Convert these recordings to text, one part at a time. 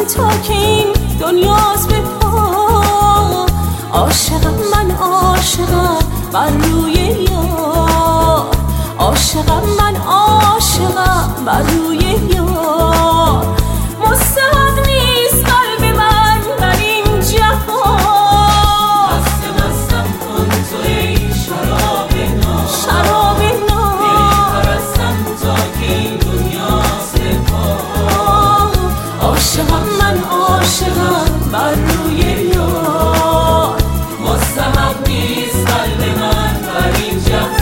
تا که این دنیاست به پا. عاشقم من عاشقم بر روی یار، عاشقم من عاشقم بر روی یار. مستحق نیست قلب من بر این جهان. مستم کن تو ای شراب ناب، شراب ناب میپرستم تا که این دنیاست به پا. عاشقم من عاشقم بر روی یار. مستحق نیست قلب من بر این جهان.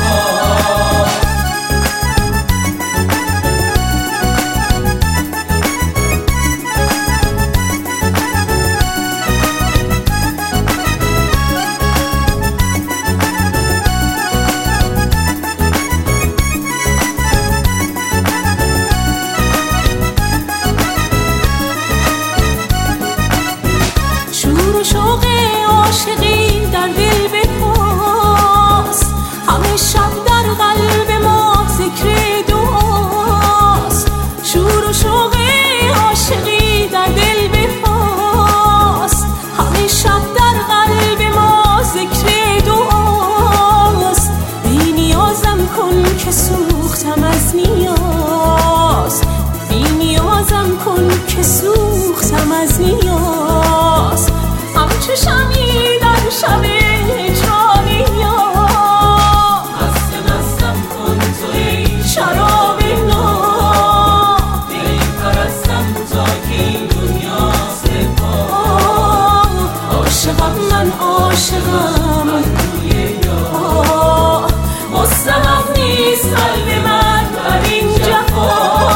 شور و شوق عاشقی در دل بپاس، همه شب در قلب ما ذکر دعاست. شور و شوق عاشقی در دل بپاس، همه شب در قلب ما ذکر دعاست. بی نیازم کن که سوختم از نیاز، بی نیازم کن که سوختم از نیاز. همچو شمعی در شب هجرانی یار. مستم کن تو ای شراب ناب، میپرستم تا که این دنیاست به پا. عاشقم من عاشقم روی یار، مستحق نیست قلب من بر این جفا.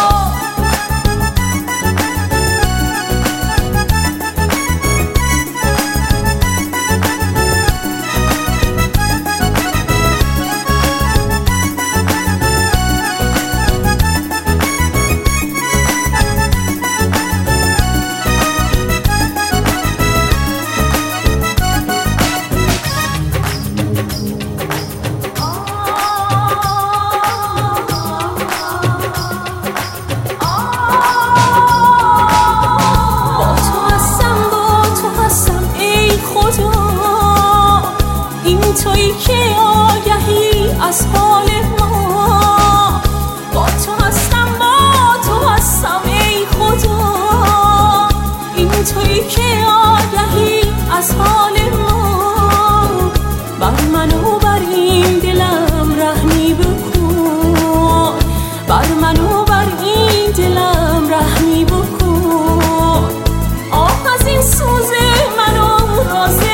تویی که آگهی از حال ما، با تو هستم با تو هستم ای خدا. این تویی که آگهی از حال ما، بر من و بر این دلم رحمی بکن، بر من و بر این دلم رحمی بکن. آه از این سوز منو رازه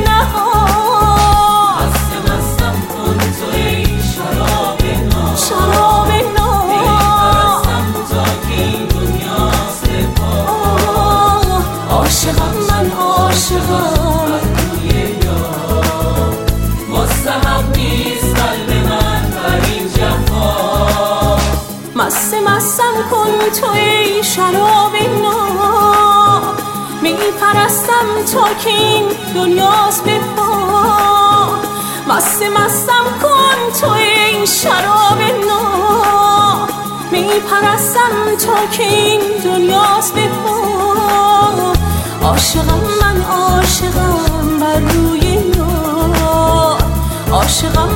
عاشقم من عاشقم روی یار. مستحق نیست قلب من بر این جفا. مستم کن تو ای شراب ناب، میپرستم تا که این دنیاست به پا. مستم کن تو ای شراب ناب، میپرستم تا که این دنیاست به پا. عاشقم من عاشقم بر روی یار، عاشقم